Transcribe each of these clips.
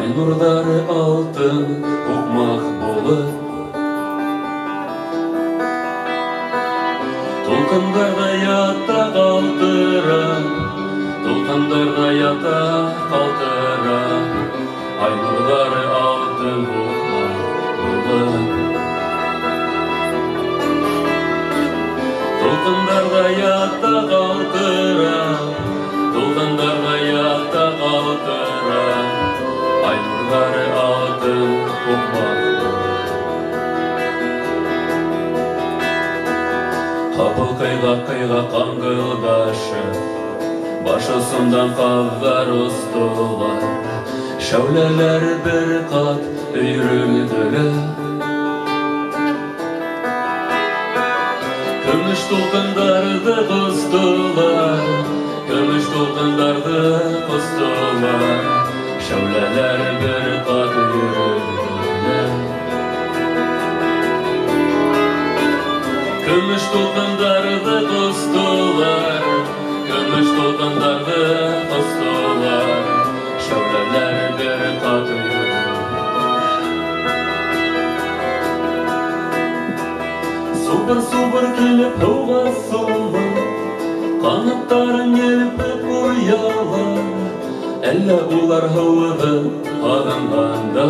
Ай нурдары алтын укмак болып, толкындарда ята калтыра, толкындарда ята калтыра. Ай нурдары алтын укмак болып, толкындарда ята калтыра, толкындарда ята калтыра. Ай нурдары алтын укмак болып, капыл кыйга каңгылдашып, башысындан кагар устулар, шәүләләр бер кат өйрөлдөләр. Көмеш толкындарды кыстылар, көмеш толкындарды кыстылар, шәүләләр бер кат өйрөлдөләр. Көмеш толкындарды кыстылар, көмеш толкындарды кыстылар, шәүләләр бер кат өйрөлдөләр. Субыр килеп һыуга сулар, канаттарын елпеп уялар. Әллә улар һыуыды һагынганда,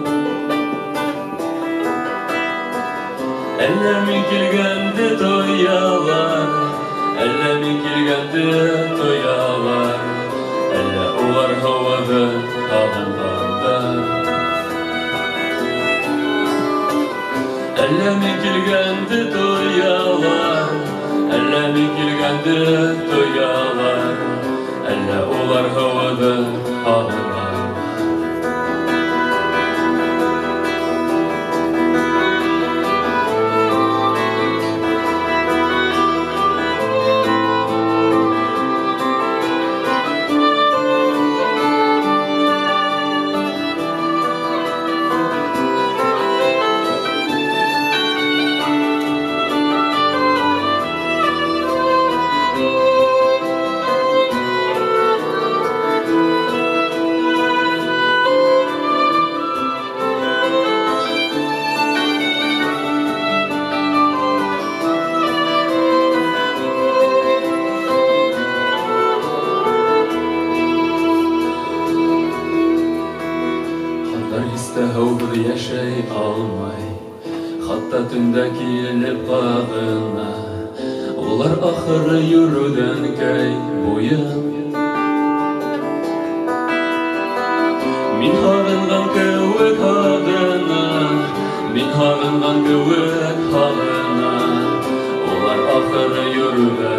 әллә мин килгәнде тоялар, әллә мин килгәнде тоялар. Әллә улар һыуыды һагынганда, әллә мин килгәнде тоялар, әллә мин килгәнде тоялар. Әллә улар һыуыды һагынганда. Һыубыз яшәй алмай, хатта төндә килеп кагына. Улар ахыры йөрүдән көй буен. Мин һагынган кеүек һагына, мин һагынган кеүек һагына. Улар ахыры йөрүдән